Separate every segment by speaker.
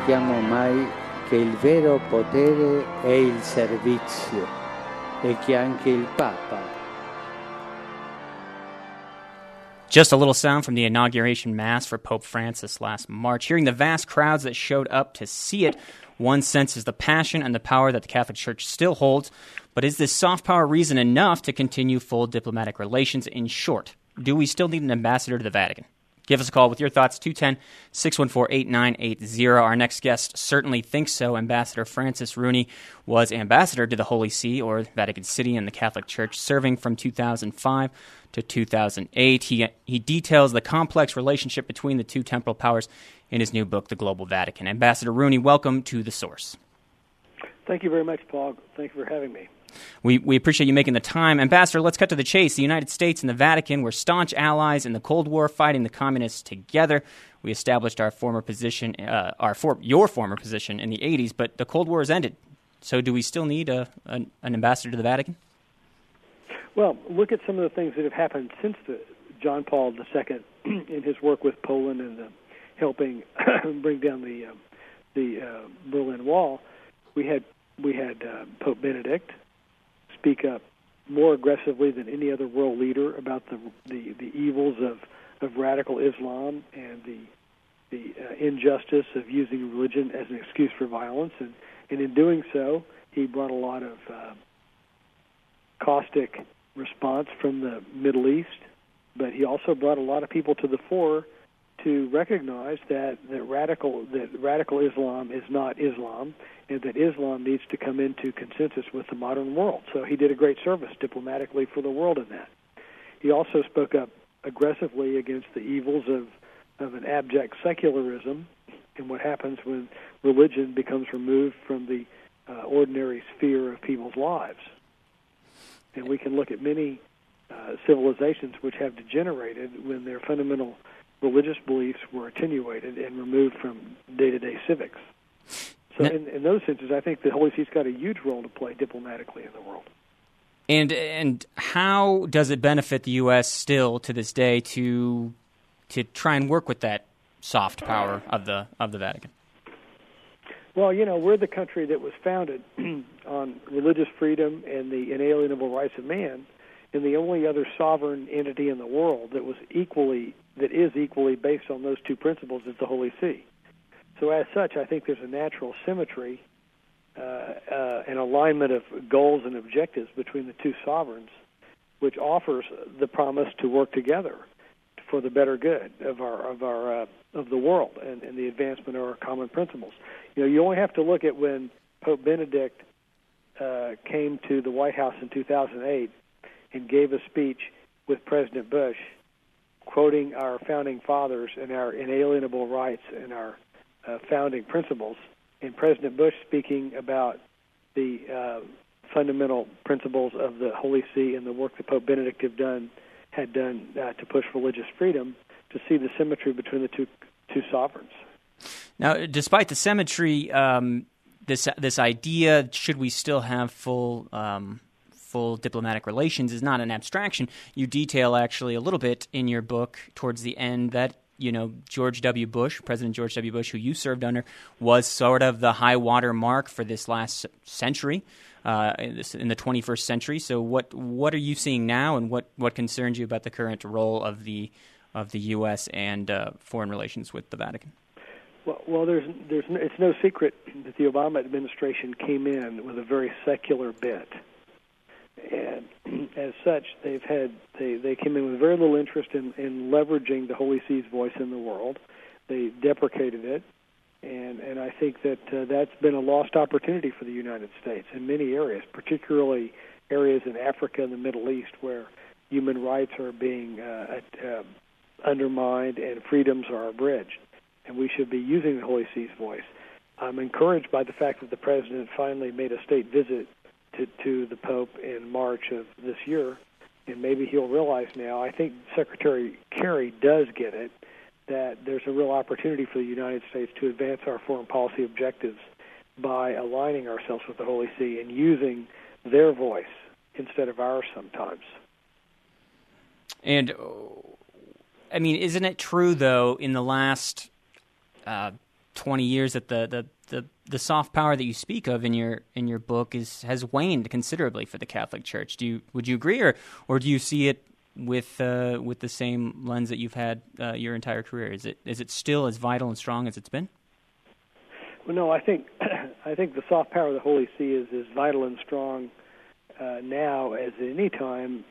Speaker 1: dimentichiamo mai che il vero potere è il servizio e che anche il Papa.
Speaker 2: Just a little sound from the inauguration mass for Pope Francis last March. Hearing the vast crowds that showed up to see it, one senses the passion and the power that the Catholic Church still holds. But is this soft power reason enough to continue full diplomatic relations? In short, do we still need an ambassador to the Vatican? Give us a call with your thoughts, 210-614-8980. Our next guest certainly thinks so. Ambassador Francis Rooney was ambassador to the Holy See, or Vatican City, and the Catholic Church, serving from 2005 to 2008. He details the complex relationship between the two temporal powers in his new book, The Global Vatican. Ambassador Rooney, welcome to The Source.
Speaker 3: Thank you very much, Paul. Thank you for having me.
Speaker 2: We appreciate you making the time. Ambassador, let's cut to the chase. The United States and the Vatican were staunch allies in the Cold War, fighting the communists together. We established your former position in the 80s, but the Cold War has ended. So do we still need an ambassador to the Vatican?
Speaker 3: Well, look at some of the things that have happened since John Paul II in his work with Poland and helping bring down the Berlin Wall. We had Pope Benedict speak up more aggressively than any other world leader about the evils of radical Islam and the injustice of using religion as an excuse for violence. And in doing so, he brought a lot of caustic response from the Middle East, but he also brought a lot of people to the fore to recognize that radical Islam is not Islam, and that Islam needs to come into consensus with the modern world. So he did a great service diplomatically for the world in that. He also spoke up aggressively against the evils of an abject secularism and what happens when religion becomes removed from the ordinary sphere of people's lives. And we can look at many civilizations which have degenerated when their fundamental religious beliefs were attenuated and removed from day-to-day civics. So in those senses, I think the Holy See's got a huge role to play diplomatically in the world.
Speaker 2: And how does it benefit the U.S. still to this day to try and work with that soft power of the Vatican?
Speaker 3: Well, we're the country that was founded on religious freedom and the inalienable rights of man, and the only other sovereign entity in the world that is equally based on those two principles is the Holy See. So as such, I think there's a natural symmetry and alignment of goals and objectives between the two sovereigns, which offers the promise to work together for the better good of the world and the advancement of our common principles. You only have to look at when Pope Benedict came to the White House in 2008 and gave a speech with President Bush, quoting our founding fathers and our inalienable rights and our founding principles, and President Bush speaking about the fundamental principles of the Holy See and the work that Pope Benedict had done to push religious freedom, to see the symmetry between the two sovereigns.
Speaker 2: Now, despite the symmetry, this idea, should we still have full diplomatic relations, is not an abstraction. You detail actually a little bit in your book towards the end that George W. Bush, President George W. Bush, who you served under, was sort of the high water mark for this last century, in the 21st century. So what are you seeing now, and what concerns you about the current role of the U.S. and foreign relations with the Vatican?
Speaker 3: Well, it's no secret that the Obama administration came in with a very secular bent, and as such, they came in with very little interest in leveraging the Holy See's voice in the world. They deprecated it, and I think that that's been a lost opportunity for the United States in many areas, particularly areas in Africa and the Middle East where human rights are being undermined and freedoms are abridged. And we should be using the Holy See's voice. I'm encouraged by the fact that the President finally made a state visit to the Pope in March of this year, and maybe he'll realize now, I think Secretary Kerry does get it, that there's a real opportunity for the United States to advance our foreign policy objectives by aligning ourselves with the Holy See and using their voice instead of ours sometimes.
Speaker 2: And, isn't it true, though, in the last 20 years that the soft power that you speak of in your book has waned considerably for the Catholic Church. Would you agree, or do you see it with the same lens that you've had your entire career? Is it still as vital and strong as it's been?
Speaker 3: Well, no, I think the soft power of the Holy See is as vital and strong now as at any time.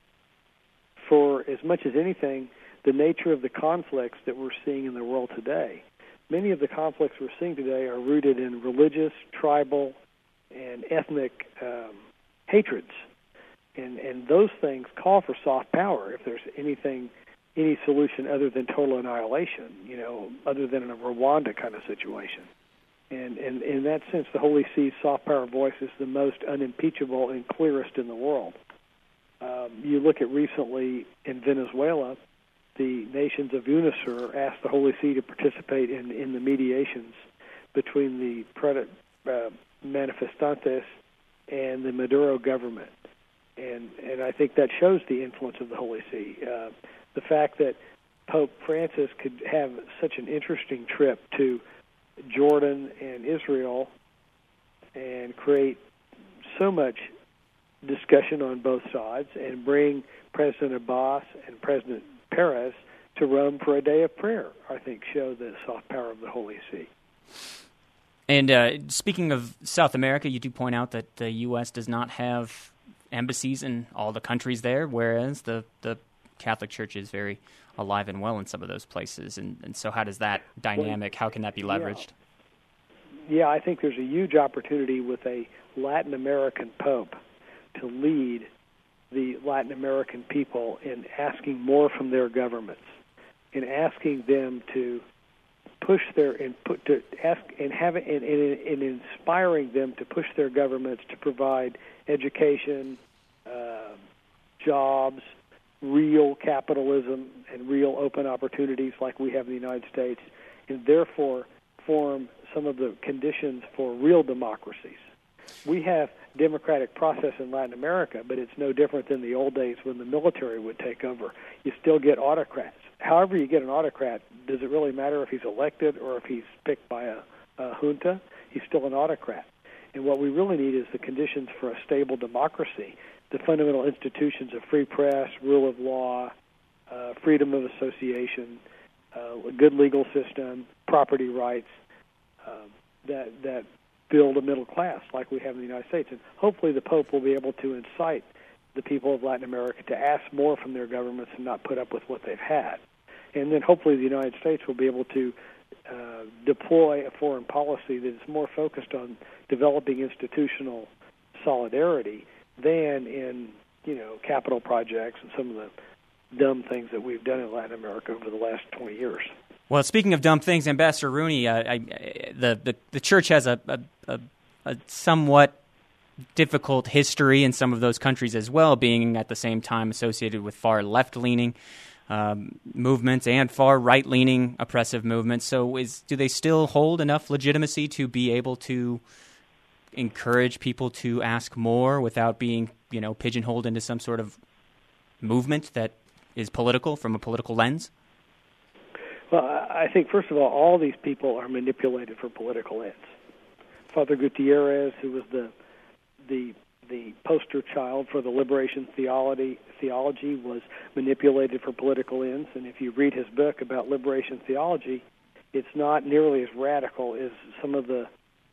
Speaker 3: For as much as anything, the nature of the conflicts that we're seeing in the world today. Many of the conflicts we're seeing today are rooted in religious, tribal, and ethnic hatreds. And those things call for soft power if there's any solution other than total annihilation, other than in a Rwanda kind of situation. And in that sense, the Holy See's soft power voice is the most unimpeachable and clearest in the world. You look at recently in Venezuela, the nations of UNASUR asked the Holy See to participate in the mediations between the manifestantes and the Maduro government. And I think that shows the influence of the Holy See. The fact that Pope Francis could have such an interesting trip to Jordan and Israel and create so much discussion on both sides and bring President Abbas and President Perez to Rome for a day of prayer, I think show the soft power of the Holy See.
Speaker 2: And speaking of South America, you do point out that the U.S. does not have embassies in all the countries there, whereas the Catholic Church is very alive and well in some of those places. And so how does that dynamic, how can that be leveraged?
Speaker 3: Yeah, I think there's a huge opportunity with a Latin American Pope to lead the Latin American people in asking more from their governments, in asking them to push their input, to ask and have it, in inspiring them to push their governments to provide education, jobs, real capitalism, and real open opportunities like we have in the United States, and therefore form some of the conditions for real democracies. We have democratic process in Latin America, but it's no different than the old days when the military would take over. You still get autocrats. However you get an autocrat, does it really matter if he's elected or if he's picked by a junta? He's still an autocrat. And what we really need is the conditions for a stable democracy, the fundamental institutions of free press, rule of law, freedom of association, a good legal system, property rights, that build a middle class like we have in the United States. And hopefully the Pope will be able to incite the people of Latin America to ask more from their governments and not put up with what they've had. And then hopefully the United States will be able to deploy a foreign policy that is more focused on developing institutional solidarity than in, capital projects and some of the dumb things that we've done in Latin America over the last 20 years. Well,
Speaker 2: speaking of dumb things, Ambassador Rooney, the Church has a somewhat difficult history in some of those countries as well, being at the same time associated with far left-leaning movements and far right-leaning oppressive movements. So do they still hold enough legitimacy to be able to encourage people to ask more without being, pigeonholed into some sort of movement that is political from a political lens?
Speaker 3: Well, I think, first of all these people are manipulated for political ends. Father Gutierrez, who was the poster child for the liberation theology, was manipulated for political ends. And if you read his book about liberation theology, it's not nearly as radical as some of the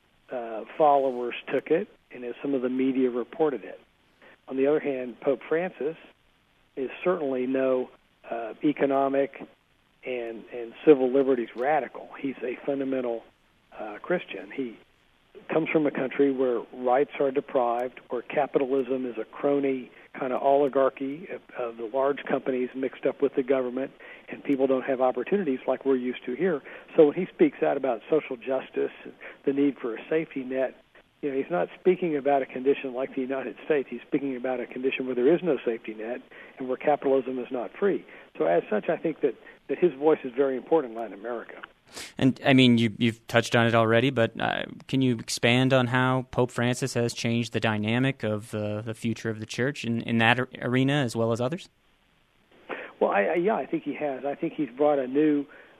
Speaker 3: followers took it and as some of the media reported it. On the other hand, Pope Francis is certainly no economic and civil liberties radical. He's a fundamental Christian. He comes from a country where rights are deprived, where capitalism is a crony kind of oligarchy of the large companies mixed up with the government, and people don't have opportunities like we're used to here. So when he speaks out about social justice, the need for a safety net, he's not speaking about a condition like the United States. He's speaking about a condition where there is no safety net and where capitalism is not free. So as such, I think that his voice is very important in Latin America.
Speaker 2: And, I mean, you've touched on it already, but can you expand on how Pope Francis has changed the dynamic of the future of the Church in that arena as well as others?
Speaker 3: Well, I think he has. I think he's brought a new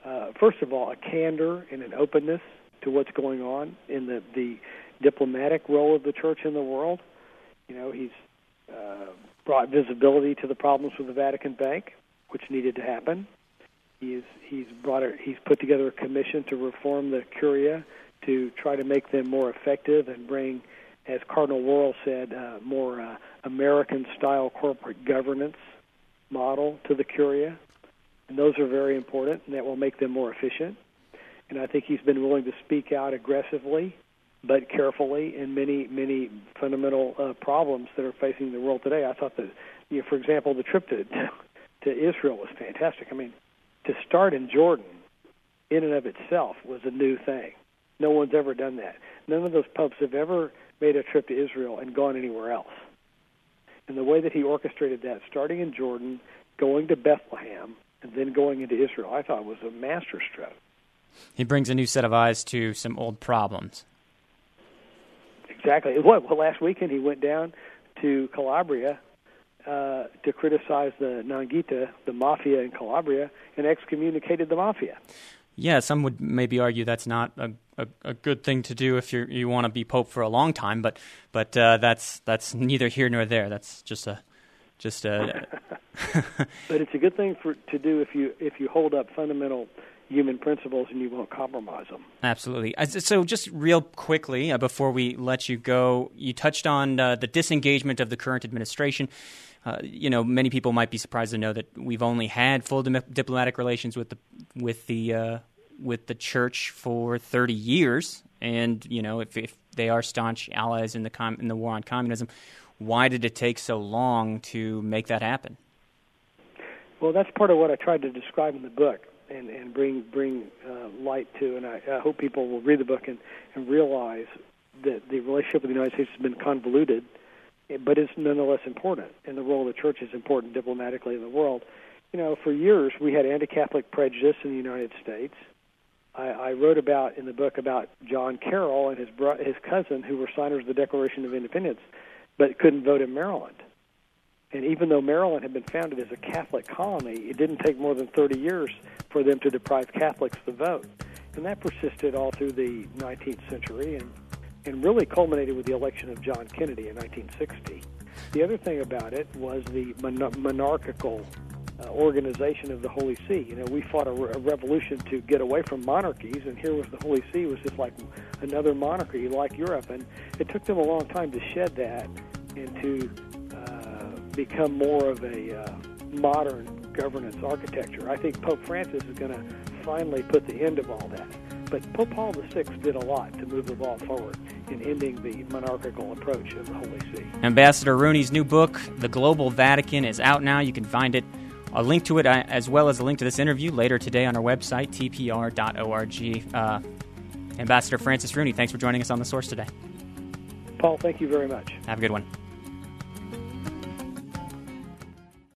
Speaker 3: first of all, a candor and an openness to what's going on in the diplomatic role of the church in the world. He's brought visibility to the problems with the Vatican Bank, which needed to happen. He's put together a commission to reform the Curia to try to make them more effective and bring, as Cardinal Wuerl said, more American-style corporate governance model to the Curia. And those are very important, and that will make them more efficient. And I think he's been willing to speak out aggressively but carefully in many, many fundamental problems that are facing the world today. I thought that, for example, the trip to Israel was fantastic. I mean, to start in Jordan in and of itself was a new thing. No one's ever done that. None of those popes have ever made a trip to Israel and gone anywhere else. And the way that he orchestrated that, starting in Jordan, going to Bethlehem, and then going into Israel, I thought was a masterstroke.
Speaker 2: He brings a new set of eyes to some old problems.
Speaker 3: Exactly. Well, last weekend he went down to Calabria to criticize the 'Ndrangheta, the mafia in Calabria, and excommunicated the mafia.
Speaker 2: Yeah, some would maybe argue that's not a good thing to do if you want to be pope for a long time, but that's neither here nor there. That's just a.
Speaker 3: But it's a good thing to do if you hold up fundamental human principles and you won't compromise them.
Speaker 2: Absolutely. So just real quickly, before we let you go, you touched on the disengagement of the current administration. Many people might be surprised to know that we've only had full diplomatic relations with the church for 30 years, and if they are staunch allies in the war on communism, why did it take so long to make that happen? Well, that's part of what I tried to describe in the book and bring light to, and I hope people will read the book and realize that the relationship with the United States has been convoluted, but it's nonetheless important, and the role of the church is important diplomatically in the world. For years we had anti-Catholic prejudice in the United States. I wrote in the book about John Carroll and his cousin, who were signers of the Declaration of Independence, but couldn't vote in Maryland. And even though Maryland had been founded as a Catholic colony, it didn't take more than 30 years for them to deprive Catholics the vote. And that persisted all through the 19th century and really culminated with the election of John Kennedy in 1960. The other thing about it was the monarchical organization of the Holy See. We fought a revolution to get away from monarchies, and here was the Holy See was just like another monarchy like Europe. And it took them a long time to shed that and to become more of a modern governance architecture. I think Pope Francis is going to finally put the end of all that. But Pope Paul VI did a lot to move the ball forward in ending the monarchical approach of the Holy See. Ambassador Rooney's new book, The Global Vatican, is out now. You can find it, a link to it, as well as a link to this interview later today on our website, tpr.org. Ambassador Francis Rooney, thanks for joining us on The Source today. Paul, thank you very much. Have a good one.